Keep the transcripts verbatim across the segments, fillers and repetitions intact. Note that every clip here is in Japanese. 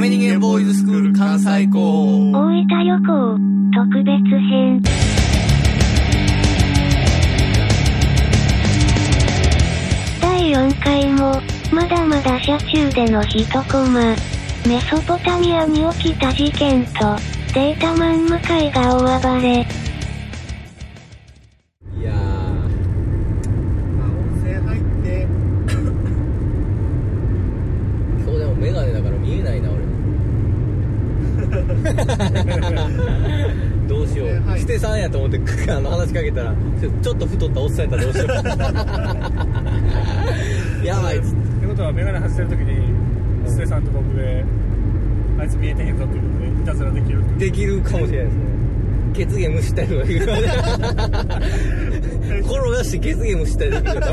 メ人間ボーイズスクール関西校大分旅行特別編。だいよんかいもまだまだ車中での一コマ。メソポタミアに起きた事件とデータマン向井が大暴れ。 いやー、 まあ温泉入って今日でもメガネだから見えないな俺どうしよう、 はい、 ステさんやと思ってあの話しかけたらちょっと太ったおっさんやったらどうしようやばいっつってってことはメガネ外してる時にステさんと僕であいつ見えてへんぞっていうことでいたずらできるできるかもしれないですね。血芸蒸したりとかできる転がして血芸蒸したりできる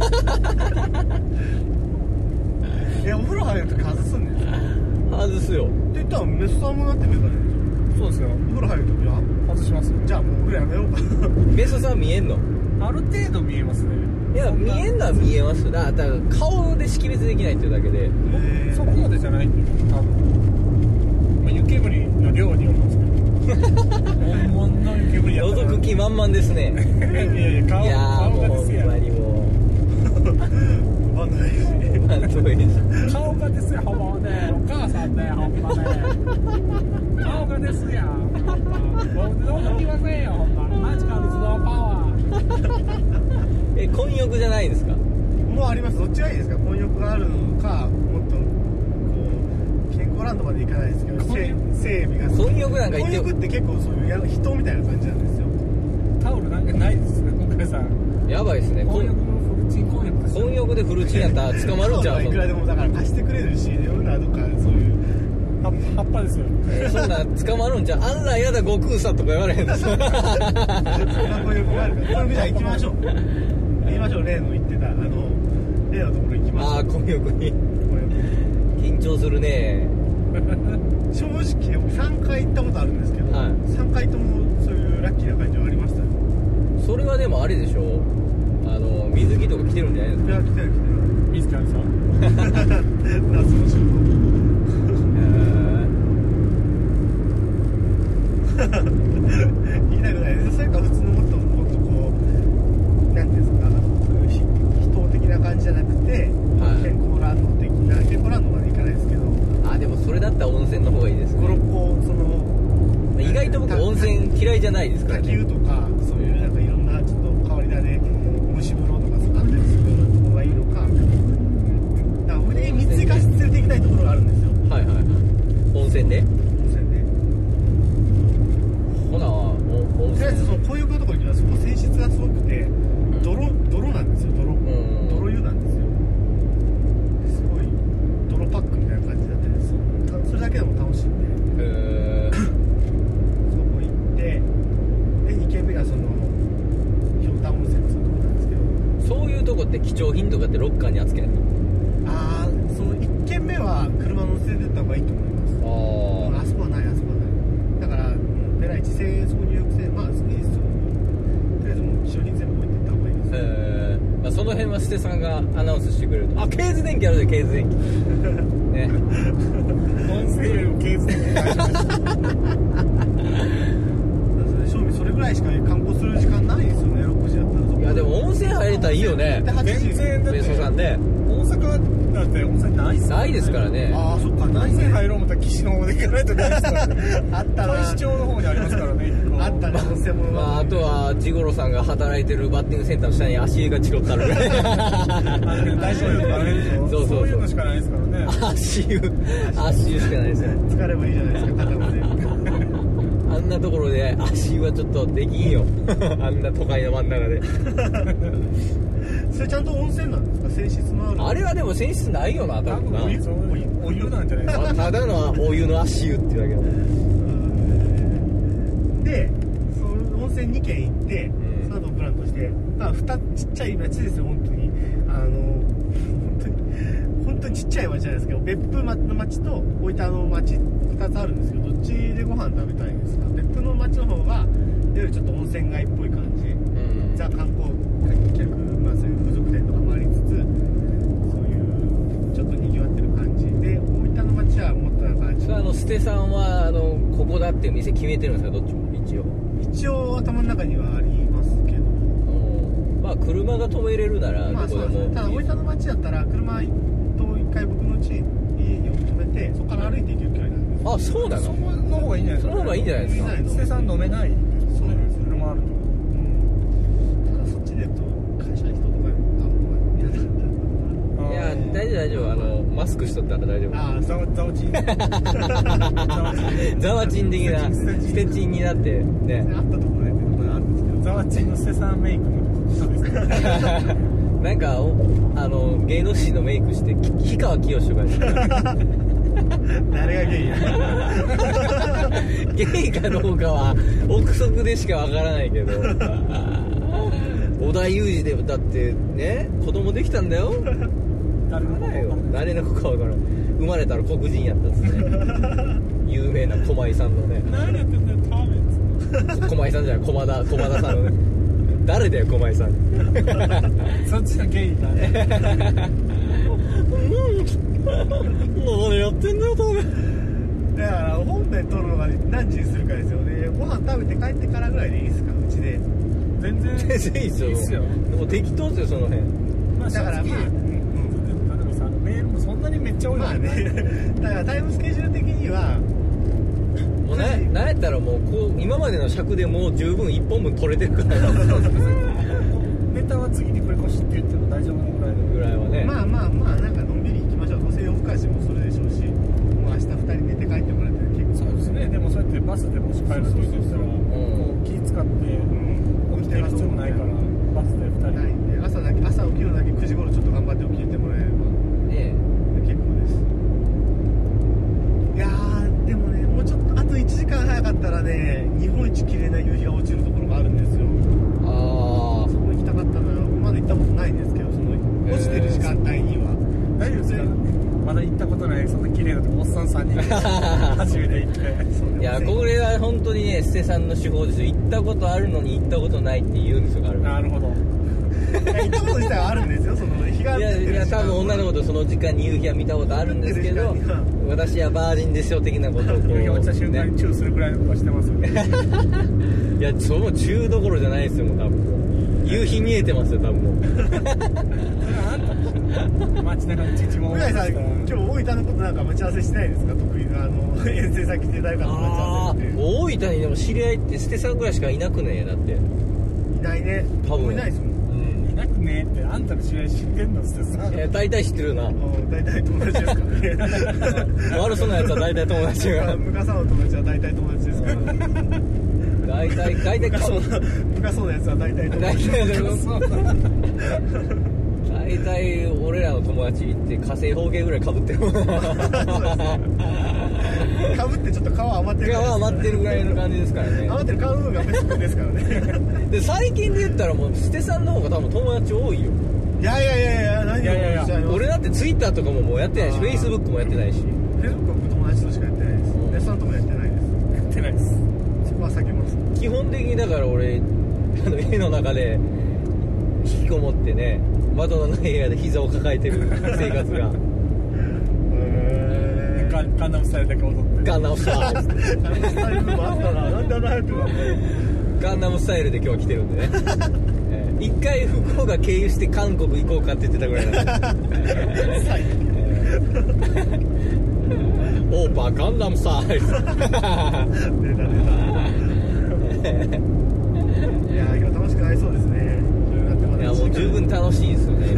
いやお風呂入るとき外すんねん。 外すよって言ったらメスさんもなってメガネでしょ。 そうですよ。 お風呂入るときは外しますよ。 じゃあもうお風呂やめようかメソさん見えんの？ ある程度見えますね。 いや見えんのは見えます。だから顔で識別できないっていうだけでそこまでじゃないんで多分、まあ、湯煙の量によるんですけど本物の湯煙やったら覗く気満々ですねいやいや顔いやー顔がもうほんですやまにもまだないしうなんともいいです顔がですやほんまねお母さんねほんまね顔がですやほんま僕どうもきませんよほんまマジカルズドーパワーえ混浴じゃないですか？ もうあります。どっちがいいですか？混浴があるのかもっとこう健康ランドまで行かないですけど整備が混浴なんか行って混浴って結構そういうや人みたいな感じなんですよ。 タオルなんかないですね今回さんやばいですね。 混浴のフルチン混浴ですよ混浴でフルチンやったら捕まるんちゃういくらでもだから貸してくれるし夜などかそういう葉葉っぱですよえーそんなん捕まるんじゃあんなやだ悟空さんとか言われへんですそんな混浴があるから混浴じゃあ行きましょう行きましょう。例の言ってたあの例のところ行きましょう。 ああ混浴に混緊張するね。 浴正直僕さんかい行ったことあるんですけど、 はい、 さんかいともそういうラッキーな感じはありましたよ。 それはでもあれでしょあの水着とか着てるんじゃないですか？ いや来てる来てる水川さん夏の仕事言いたくないです。それか普通のもっともっとこうなんていうんですか非等的な感じじゃなくて、はい、健康ランド的な健康ランドまで行かないですけどあでもそれだったら温泉の方がいいですね。 ごろっこその意外と僕温泉嫌いじゃないですからね。 滝湯とかそういうなんかいろんなちょっと変わり種蒸し風呂とかそうあったりする方がいいのかだから腕に三井化し連れて行きたいところがあるんですよ。 はいはいはい温泉で温泉でほな温とりあえずその混浴のところに行きます。そこ泉質がすごくて泥泥なんですよ。泥泥湯なんですよ。すごい泥パックみたいな感じだったりする。それだけでも楽しいんで、 へーそこ行ってでにけんめがそのひょうたん温泉っていうところなんですけどそういうとこって貴重品とかってロッカーに預けるの？ ああそのいっけんめは車乗せてった方がいいと思います。 ああそこはないあそこはないだからペライチ清掃入浴船まあいいですよ。とりあえずもう貴重品全部置いていった方がいいです。 えーまあ、その辺はステさんがアナウンスしてくれるとあケーズ電気あるでケーズ電気ね温泉よりもケースで正味それぐらいしか観光する時間ないですよね。ろくじだったらそこいやでも温泉入れたらいいよね。 全然だってベソさんね大阪だって温泉ないっすよ、ね、 ないですからね。 ああそっかない温泉ね。 入ろう思ったら岸の方で行かないとないですからねあったな大市町の方にありますからねあったね温泉もまあ、あとはジゴロさんが働いてるバッティングセンターの下に足湯がチロッとあるぐらい大丈夫ですからねそうそうそうそういうのしかないですからね足湯足湯しかないですよ。 疲ればいいじゃないですか肩まであんなところで足湯はちょっとできんよあんな都会の真ん中でそれちゃんと温泉なんですか？泉質のあるあれはでも泉質ないよな多多分な分お湯お湯なんじゃないですかただのお湯の足湯っていうだけでその温泉にけん行って、うん、その後プランとしてまあふたちっちゃい町ですよ本当にあの本当に本当にちっちゃい町じゃないですけど別府の町と大分の町ふたつあるんですけどどっちでご飯食べたいんですか？別府の町の方がよりちょっと温泉街っぽい感じ、うん、ザ観光客、まあ、そういう風俗店とか回りつつそういうちょっと賑わってる感じで大分の町はもっとなんかちょっとあのステさんはあのここだっていう店決めてるんですか、どっちも一応。 一応頭の中にはありますけど、 まあ車が止めれるならまあどこでも、 そうですね。ただ大分の町だったら車と一回僕の家に止めて、そこから歩いて行ける距離なんです。 あ、そうなそこの。 の方がいいんじゃないですか。 その方がいいんじゃないですか。 ステさん飲めない。 そうなんですよ。 車あると。 ただそっちで言うと会社の人とかあんまいや大丈夫大丈夫、あのマスクしとったら大丈夫。 ああザワザワチン。 ザワチン的なステチンになってね。 あったところでってところあるんですけど、 ザワチンのステさんメイクの人ですね。 なんかおあの芸能人のメイクしてき氷川きよしとか誰がゲイやゲイかどうかは憶測でしかわからないけど織田裕二でだってね、子供できたんだよ。 誰の誰よ誰の子かわからん。生まれたら黒人やったっすね。有名な駒井さんのね。 何やってんだよターメンツ。 駒井さんじゃない、駒田駒田さんのね。誰だよ駒井さん。 そっちのゲイだね。 何やってんだよ多分。 だから本編撮るのが何時にするかですよね。ご飯食べて帰ってからぐらいでいいですか、うちで。 全然全然いいっすよ。 いいっすよ。 でも適当っすよその辺。 まあだからまあ、 正直例えばさ、メールもそんなにめっちゃ多いわまあね、だからタイムスケジュール的にはもうななんやったらもうこう今までの尺でもう十分いっぽんぶん取れてるからネタは次にこれ越しって言っても大丈夫なぐらいのぐらいはね。 まあまあまあなんかのんびり行きましょう。どうせ夜更かしもするでしょうし、もう明日ふたり寝て帰ってもらって結構。 そうですね。でもそうやってバスでもし帰ると言ったらこう気使って起きてる必要もないから、バスでふたりないんで、朝だけ朝起きるのだけくじ頃ちょっと頑張って起きてもらえればね結構です。いやーでもね、もうちょっとあといちじかん早かったらね、日本一綺麗な夕日が落ちるところがあるんですよ。 あそこ行きたかったのよ。まだ行ったことないんですけど、その落ちてる時間帯には。 大丈夫ですか。まだ行ったことないそんな綺麗なとこおっさんさんにんで初めて行ってあ。いやこれは本当にねステさんの手法ですよ。行ったことあるのに行ったことないって言うんですよ。あるなるほど。 いや行ったこと自体はあるんですよ。その日がいやいや多分女の子とその時間に夕日は見たことあるんですけど、私はバージンですよ的なことをこう夕日落ちた瞬間にチューするくらいのことはしてますよね。 いやその中どころじゃないですよもう多分夕日見えてますよ多分もう。 街中に父も向井さん、今日大分のことなんか待ち合わせしてないですか。得意なあの遠征先で誰かと待ち合わあせって。 ー大分にでも知り合いってステさんぐらいしかいなくねえだって。 いないね。 多分いないですもん。 うんいなくねえってあんたの知り合い知ってんのってさ。 いや大体知ってるな。 うん大体友達ですからね。 悪そうなやつは大体友達が向川さんの友達は大体友達ですから。 大体大体そうな向川そうなやつは大体友大達。 体大体俺らの友達って火星方形ぐらい被ってるもん。 かぶってちょっと皮余ってる。 皮余ってるぐらいの感じですからね。 余ってる皮の部分がフェスクですからね。 で最近で言ったらもうステさんの方が多分友達多いよ。 いやいやいやいや何をいやいやいやおっしゃいます。 俺だってツイッターとかももうやってないし、 あーフェイスブックもやってないし。 フェイスブックは僕友達としかやってないです。レストランともやってないです。 やってないです。 そこは先もです。 基本的にだから俺あの家の中で引きこもってね、窓のない部屋で膝を抱えてる生活がへガンガンダムスタイルだけ踊って。 ガンダムスタイルー。あのスタイルもあったな。なんであの流行ってるの。 ガンダムスタイルで今日は来てるんでね。えー一回福岡経由して韓国行こうかって言ってたぐらいなんで。オーパーガンダムスタイル。 出た出た。いやー今日楽しくなりそうですね。 いやもう十分楽しいですよね。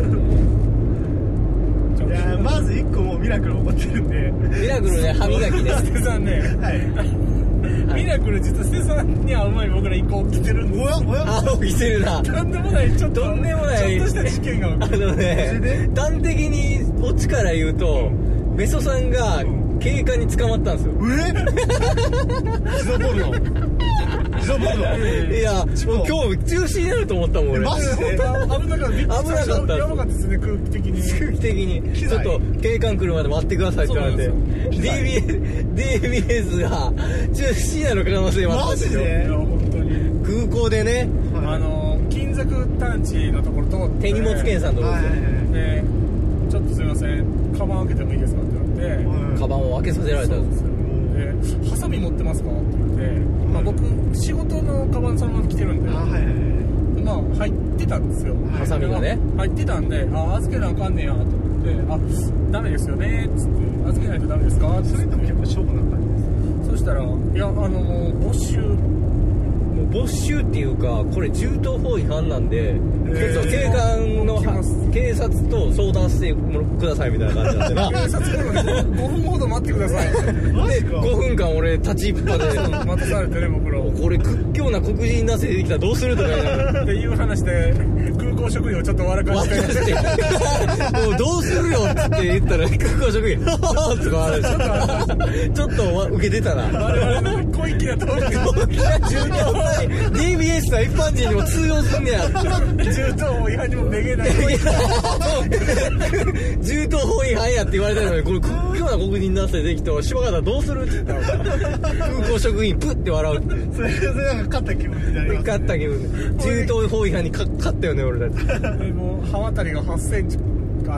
いやーまずいっこもうミラクル起こってるんで。 ミラクルね、歯磨きね。 ステさんね、 はい。 ミラクル実はステさんに会う前に僕ら一個起きてるんです。 おやおや。 あ、起きてるな。 とんでもないちょっととんでもないちょっとした事件があ起きてる。 のね、端的にオチから言うと、メソさんが警官に捕まったんですよ。 え自動ボールの自動ボールのいや、もう今日中止になると思ったもん俺。 マジで危なかった。びっくりした。 危なかったやばかったですね、空気的に。 空気的にちょっと警官来るまで待ってくださいって言われて、 そうディービーエス ディービーエス が中止になる可能性もあったんですよ。 マジでいや本当に。 空港でね、 あの金属探知のところ通って手荷物検査のところはいはいですよ。 でちょっとすいませんカバン開けてもいいですかって言われて、 はいカバンを開けさせられたんですよ。 おでハサミ持ってますかって言って、まあ、僕仕事のカバンそのまま来てるんで、 あ、はいはいはい、 まあ入ってたんですよ、 ハサミがね入ってたんで、あ、預けなあかんねやと思って、あ、ダメですよねっつって、預けないとダメですかって、 それでも結構しょうがな感じです。 そしたら、いや、あのもう没収、 もう没収っていうか、これ銃刀法違反なんで、けど警官の警察と相談してくださいみたいな感じなんでな。 警察来るのにごふんほど待ってくださいでごふんかん俺立ちっぱで待たされてね、僕らこれ屈強な黒人男性出てきたらどうするとか言いながらっていう話で空港職員をちょっと笑かしてもうどうするよって言ったら空港職員とか笑うちょっと受けてたな。 我々の小粋なトークディービーエス は一般人にも通用すんねや。 銃刀法違反にもめげない銃刀法違反やって言われたのに、これ屈強な黒人男性できたら島方どうするって言ったのか空港職員プッて笑う。 それそれなんか勝った気分になりますね。 勝った気分で銃刀法違反にか勝ったよね俺たち。 でも刃渡りがはちセンチあって、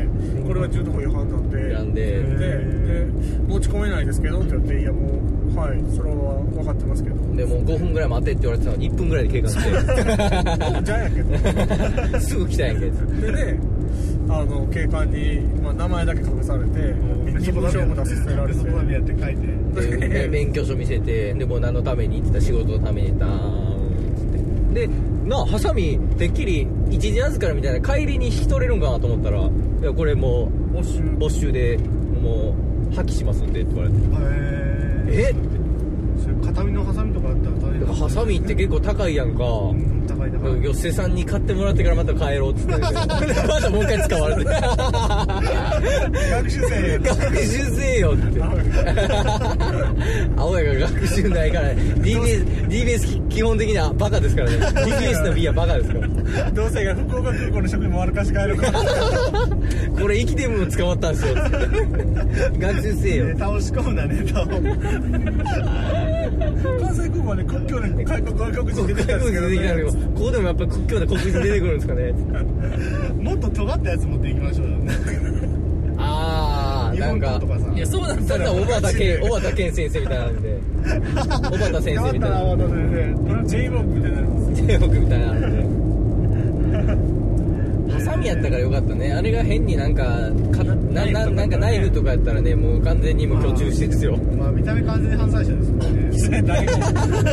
これは銃刀法違反なんでなんででで持ち込めないですけどって言って、いやもうはい、それは分かってますけど、 でもうごふんぐらい待てって言われてたのにいっぷんぐらいで経過してじゃあやけどすぐ来たやんけ。 でね、あの警官に、まあ、名前だけ書かされて身分証も出させられて、 そこまでやって書いてで免許証見せて、でもう何のためにって言ったら仕事のためにダーンってでなあ、ハサミてっきり一時預かりみたいな帰りに引き取れるんかなと思ったら、いやこれもう没収没収でもう破棄しますんでって言われて、えそれ片身のハサミとかあったら大変。 ハサミって結構高いやんか、 うん、高い高い。 よっせさんに買ってもらってからまた帰ろうっつってまたもう一回使われて学習生学習せよって青やが学習ないから、ね、ディービーエス, ディービーエス 基本的にはバカですからね。 ディービーエス の B はバカですからどうせが福岡空港の職員も悪かし帰るからこれ生きてるの捕まったんですよ学習せよ。 ネタを仕込むなネタを関西空港はね、屈強な外国外国人出てきたんですけど、 出てきたけど、ここでもやっぱ屈強な黒人出てくるんですかねもっと尖ったやつ持っていきましょうよああ、なんか、いや、そうなんだったら小畑健、小畑健先生みたいなんで小畑先生みたいな、 小畑先生 J ボークみたいな J ボークみたいなのでハサミやったからよかったね。あれが変になんかかなななんかナイフとかやったらね、もう完全にもう居中してですよ。 まあ見た目完全に犯罪者ですもんね大丈夫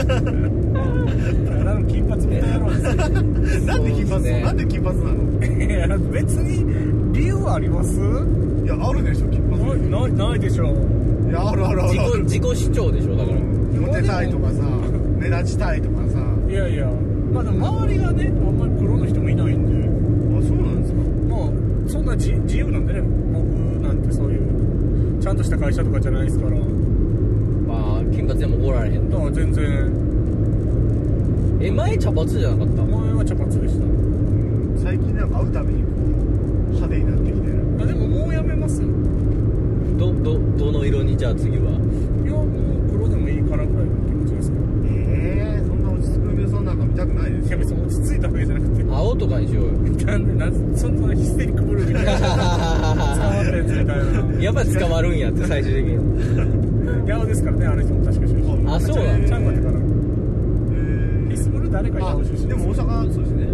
金髪みたいな野郎ですよなんで金髪、ね、なんで金髪なの。 いや別に理由はあります？ いやあるでしょ金髪。 ないないでしょ。 いやあるあるある。 自己自己主張でしょだから。 モテたいとかさ、目立ちたいとかさ。 いやいや、まあでも周りがねあんまり黒の人もいないんで。 あ、そうなんですか。 まあそんな自自由なんでね、僕なんてそういうちゃんとした会社とかじゃないですから。 まあ金髪でも怒られへん。 だから全然。 え、前茶髪じゃなかった？ 前は茶髪でした。 最近なんか会うたびにこう派手になってきてる。 あ、でももうやめますよ。 どどどの色にじゃあ次は？ いやもう黒でもいいからぐらいの気持ちですけど。 ええー、そんな落ち着く目さんなんか見たくないですよ。 いや別に落ち着いたわけじゃなくて。 青とかにしようよ。 なんでなんそんなヒステリックブルーみたいな捕まったやつみたいな。 やっぱ捕まるんやって最終的に。 八尾ですからね、あの人も確か出身。 あ、そうなんちゃんこやってから。ヒスブル誰か八尾出身。 でも大阪そうですね。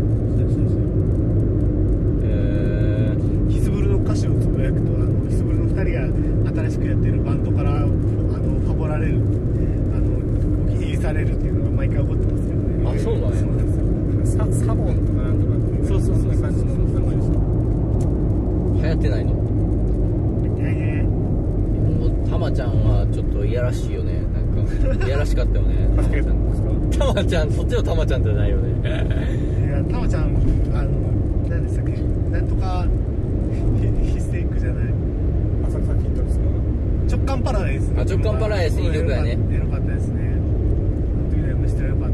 えー、 ヒスブルの歌詞をつぶやくと、あのヒスブルのふたりが新しくやってるバンドからあのファボられる、あのお気に入りされるっていうのが毎回起こってますけどね。 あ、そうなんや。 そうなんですよ。ササボンとかなんとかっていう。 そうそうそうそう。 そんな感じの名前でした。 流行ってないの？ いやいや。 もうたまちゃんはちょっといやらしいよね。なんかいやらしかったよね。 助けたんですか？ たまちゃん、そっちのたまちゃんじゃないよね。 いや、たまちゃん、あの何でしたっけ、なんとかヒステリックじゃない。 浅草キッドですか？ 直感パラダイス。 あ、直感パラダイスいい曲やね。 よかったですね。あの時の エムシー はよかった。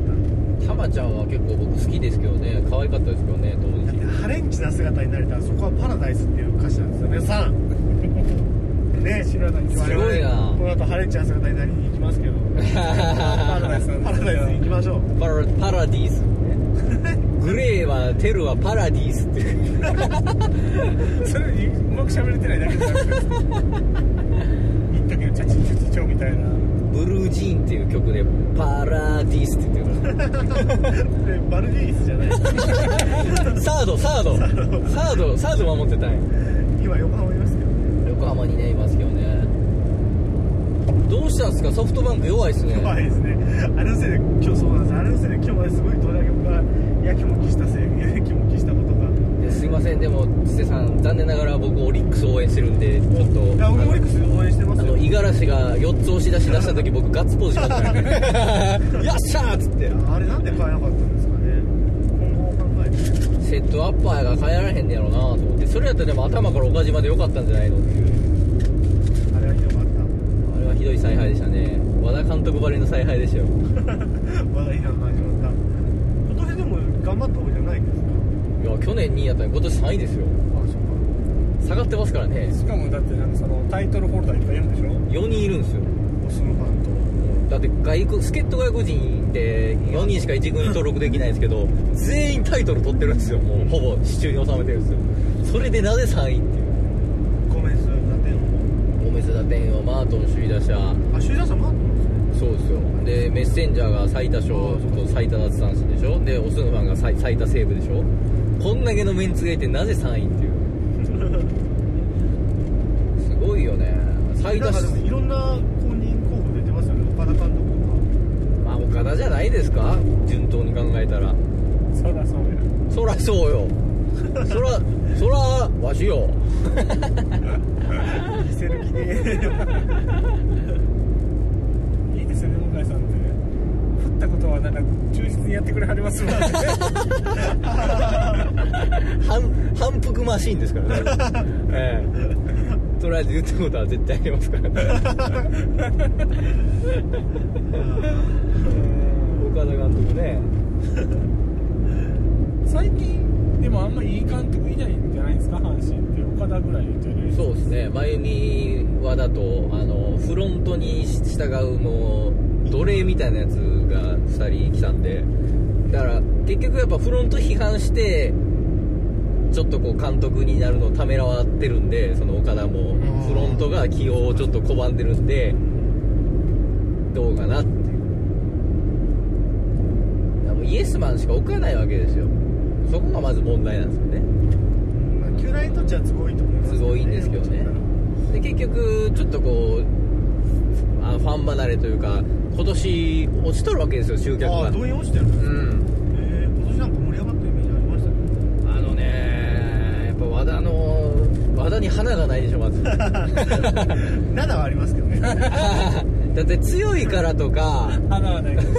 たまちゃんは結構僕好きですけどね、可愛かったですけどね、当時。 だってハレンチな姿になれたらそこはパラダイスっていう歌詞なんですよね。さんね、知らない。 すごいな。 この後ハレンチな姿になりに行きますけどパラダイスパラダイス行きましょう。 パラパラディースグレーはテルはパラディースってそれにうまく喋れてないだけじゃなくて言ったけどチャチチャチチョみたいなたいな。 ブルージーンっていう曲でパラディスって言ってるからバルディースじゃないサードサードサードサード守ってたんや。 今横浜いますけどね。 横浜にねいますけどね。どうしたんですかソフトバンク弱いですね。 弱いですね。あれのせいで今日そうなんです。あれのせいで今日まですごいドラゴンがやきもきしたせいやきもきしたことが。 すいません。でもつてさん残念ながら僕オリックス応援してるんでちょっと。 いや俺オリックス応援してますよ。 あの五十嵐がよっつ押し出し出した時僕ガッツポーズしましたからねよっしゃーっつってあれなんで変えなかったんですかね。今後考えてセットアッパーが変えられへんねやろうなと思って。それやったらでも頭から岡島でよかったんじゃないのっていう。 あれはひどかった。 あれはひどい采配でしたね。和田監督ばりの采配でしたよまだ批判始まった。今年でも頑張った方じゃないんですか。 いや去年にいやったら今年さんいですよ。 あ、そうか。 下がってますからね。 しかもだってなんかそのタイトルホルダーいっぱいいるんでしょ。 よにんいるんですよ。 オスのファンとだって外国助っ人外国人ってよにんしかいち軍に登録できないんですけど全員タイトル取ってるんですよ。もうほぼ手中に収めてるんですよ。それでなぜさんいっていう。 ゴメス打点ゴメス打点をマートン首位打者。 を。あ、首位打者マートなんですね。 そうですよ。でメッセンジャーが最多勝と最多奪三振でしょ。でオスヌファンが 最, 最多セーブでしょ。こんだけのメンツがいてなぜさんいっていうすごいよね。最多なんかでもいろんな公認候補出てますよね。岡田監督とか。 まあ岡田じゃないですか順当に考えたら。 そりゃそうや。 そらそうよそらそらわしよ見せる気でいいですよね向井さんって。振ったことはなんか忠実にやってくれはりますもんね反反復マシーンですからね、ええ、とりあえず言ったことは絶対ありますからね岡田監督ね最近でもあんまりいい監督いないんじゃないですか阪神って。岡田ぐらいじゃないですか。 そうですね。真由美和田とあのフロントに従うもう奴隷みたいなやつがふたり来たんで、だから結局やっぱフロント批判してちょっとこう監督になるのをためらわってるんで、その岡田もフロントが起用をちょっと拒んでるんでどうかなっていう。だからもうイエスマンしか置かないわけですよ。そこがまず問題なんですよね。 まあ球団にとっては都合いいと思いますけどね。 都合いいんですけどね。で結局ちょっとこうあファン離れというか今年落ちとるわけですよ集客が。 ああ、動員落ちてるんですか。 うん。 えー、今年なんか盛り上がったイメージありましたね。 あのねやっぱ和田の和田に花がないでしょまずななはありますけどね。 だって強いからとか花はないけど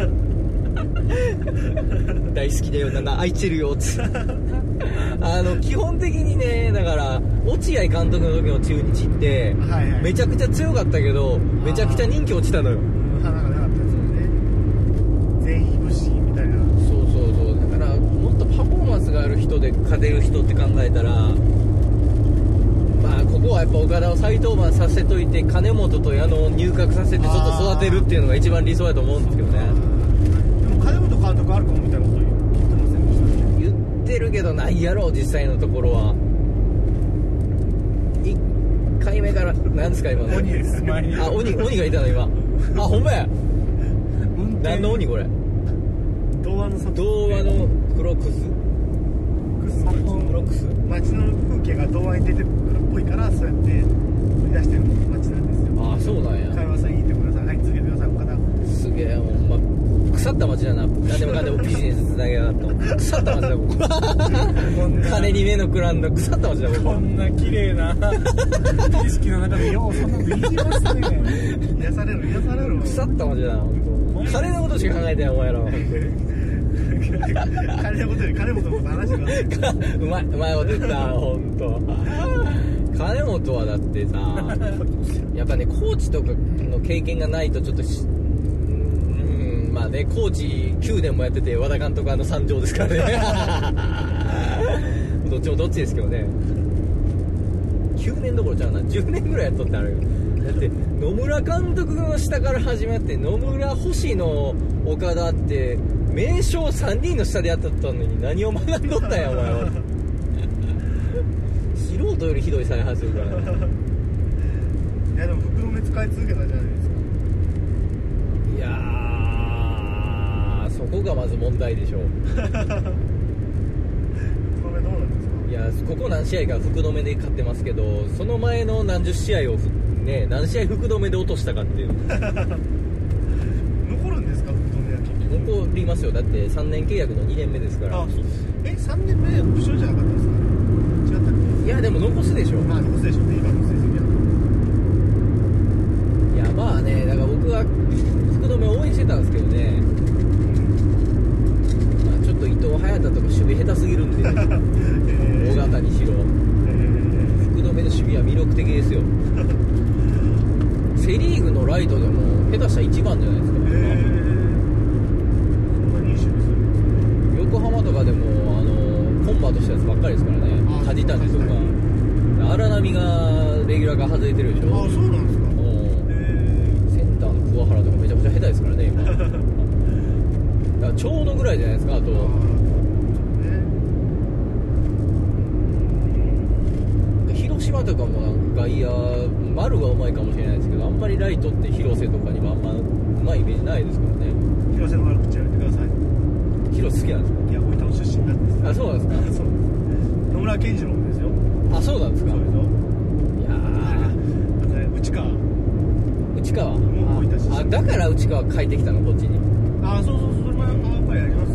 大好きだよなな愛してるよつあの基本的にねだから落合監督の時の中日ってはいはい。 めちゃくちゃ強かったけどめちゃくちゃ人気落ちたのよ。 花がなかったですよね。全員武士みたいな。 そうそうそうだからもっとパフォーマンスがある人で勝てる人って考えたらまあここはやっぱ岡田を再登板させといて金本と矢野を入閣させてちょっと育てるっていうのが一番理想だと思うんですけどね。 でも金本監督あるかもみたいなこと言ってませんでしたね。 言ってるけどないやろ実際のところは。いっかいめから何ですか今の鬼です前にあ鬼鬼がいたの今あほんまや何の鬼これ童話の里童話のクロックスクスクロックス街の風景が童話に出てくるっぽいからそうやって売り出してる街なんですよ。 ああそうなんや会話さん言ってください。はい、続けてください。岡田。 すげえほんま腐った街だな。何でもかんでもビジネスつなげやがった腐った街だここ金に目のくらんだ腐った街だこここんな綺麗な景色の中でようそんなの言いますね。 癒される癒される。 腐った街だな本当。金のことしか考えてないお前らは本金のことより金本のこと話してください。 当にうまいうまいこと言った本当。金本はだってさやっぱねコーチとかの経験がないとちょっとしうんまあねコーチきゅうねんもやってて和田監督の参上ですからねどっちもどっちですけどねきゅうねんどころちゃうなじゅうねんぐらいやっとってあるよ。だって野村監督の下から始まって野村星野岡田って名将さんにんの下でやってたのに何を学んどったんやお前は素人よりひどい采配するからねいやでも袋目使い続けたじゃないですか。 まず問題でしょう。 福留どうなんですか？ いやここ何試合か福留で勝ってますけど、その前の何十試合をね、何試合福留で落としたかっていう残るんですか福留は結局？ 残りますよ。だってさんねん契約のにねんめですから。 あ、そうえさんねんめオプションじゃなかったですか？違ったっけ？ いやでも残すでしょ。 まあ残すでしょうね、今の成績は。 いやまあね、だから僕は福留応援してたんですけどね、まあ、ちょっと伊藤隼太とか守備下手すぎるんで、ね、尾形にしろ、えー、福留の守備は魅力的ですよ。セリーグのライトでも下手したらいちばんじゃないですか、えー、 そんなにいい守備する。 横浜とかでもあのコンバートしたやつばっかりですからね。梶谷とか荒波がレギュラーが外れてるでしょ。 あ、そうなんですか。 センターの桑原とかめちゃくちゃ下手ですからね今。だからちょうどぐらいじゃないですか。あと広島とかもなんか外野丸はうまいかもしれないですけど、あんまりライトって広瀬とかにもあんまうまいイメージないですからね。 広瀬の悪口やめてください。 広瀬好きなんですか？ いや、大分の出身なんです。 あ、そうなんですか。 そう野村健次郎ですよ。 あ、そうなんですか。 そうですよ。 いやー内川内川もう大分出身。 あ、だから内川帰ってきたのこっちに。 あ、そうそうそう、それもやっぱりありますよ。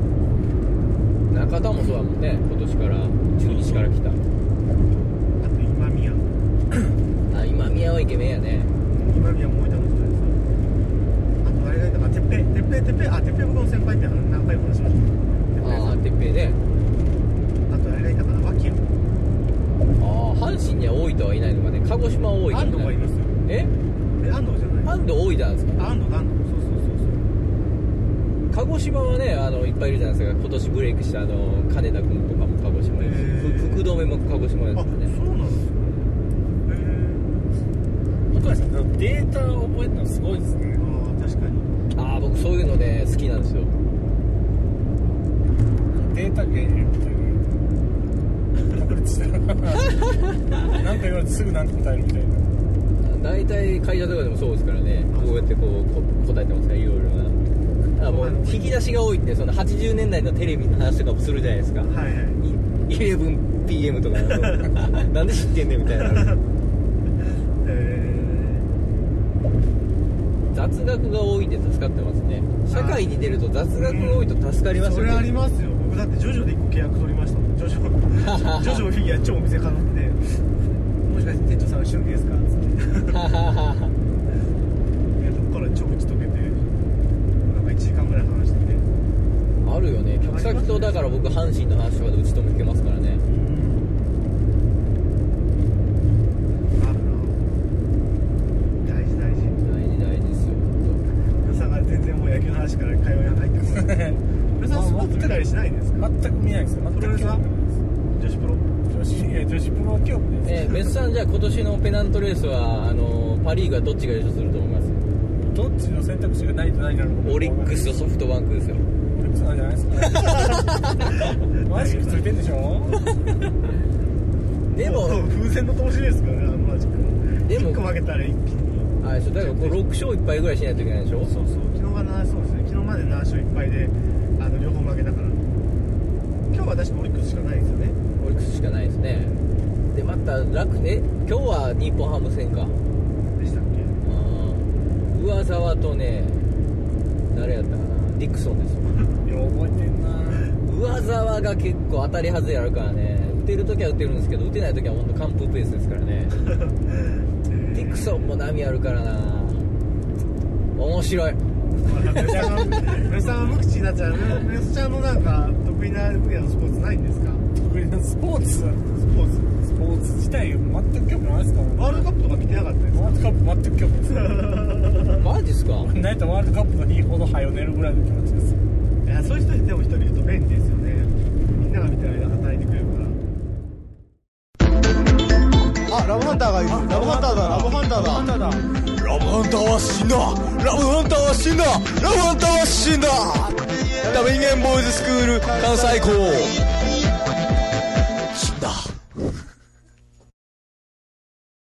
中田もそうだもんね、今年から中日から来た。 あと今宮あ、今宮はイケメンやね。 今宮も大分の人ですよ。あと誰がいたか、てっぺいてっぺいてっぺい、あ、てっぺい僕の先輩って何回も話しました。 ああ、てっぺいね。 あと誰がいたかな、脇屋。 ああ、阪神には大分はいないのかね。鹿児島は大分。 安藤がいますよ。 ええ、安藤じゃない。 安藤大分なんですか？ 安藤、安藤、そうそうそうそう。 鹿児島はね、あのいっぱいいるじゃないですか。今年ブレイクしたあの金田君とかも鹿児島です。福留も鹿児島ですね。 あ、そうなんですか。へ向井さんデータを覚えるのすごいですね。 え。ああ、確かに。 ああ、僕そういうのね好きなんですよ。 データゲームみたいな確立したなんか言われてすぐ何か答えるみたいな。 大体会社とかでもそうですからね。こうやってこうこ答えてますから、いろいろな。あ、もう引き出しが多いんで、そのはちじゅうねんだいのテレビの話とかもするじゃないですか。 はいはい。 イレブンピーエム とかなんで知ってんねんみたいな。 え雑学が多いんで助かってますね。社会に出ると雑学が多いと助かりますよね。 それありますよ。僕だってジョジョでいっこ契約取りましたもん。ジョジョジョジョフィギュア超店かなって、もしかして店長さんは春季ですかっつっていや、そこから超打ち解けてなんかいちじかんぐらい話してて、 あるよね。客先とだから僕阪神の話とかで打ち止めけますからね。 あるな。大事大事大事大事ですよ。 皆さんが全然もう野球の話から会話に入ってます皆さんスポーツ見たりしないんですか？ 全く見ないですよ。全く興味ないです。 女子プロ女子、いや女子プロは興味ないです。 えー、メスさん、じゃあ今年のペナントレースはあのパ・リーグはどっちが優勝すると思います？ どっちの選択肢がないと何なのか。 オリックスとソフトバンクですよ。 オリックスなんじゃないですかマジックついてんでしょでも風船の投資ですからね、あのマジックの。 でもいっこ負けたら一気にあれ、そうだからこうろく勝いっ敗ぐらいしないといけないでしょ。 そうそう、昨日がな、そうですね、昨日までなな勝いっ敗であの両方負けたから、今日は確かオリックスしかないですよね。 オリックスしかないですね。でまた楽え今日は日本ハム戦かでしたっけ？ あ上沢とね、誰やったかな、ディクソンですよ。 いや覚えてんな。 上沢が結構当たり外れあるからね、打てるときは打てるんですけど、打てないときは本当完封ペースですからねディクソンも波あるからな。面白い。 メスさんメスさんは無口になっちゃう。メスちゃんのなんか得意な分野のスポーツないんですか？ 得意なスポーツスポーツスポーツ自体全く興味ないですからね。 ワールドカップとか見てなかったですか？ ワールドカップ全く興味ないですマジっすか？ なんやったらワールドカップの日ほど早寝るぐらいの気持ちです。 いや、そういう人でも一人いると便利ですよね。みんなが見てる間働いてくれるから。あ、ラブハンターがいる。ラブハンターだ、ラブハンターだ。ラブハンターだ。 ラブハンターは死んだ。ラブハンターは死んだ。ラブハンターは死んだ。ダメ人間ボーイズスクール関西校。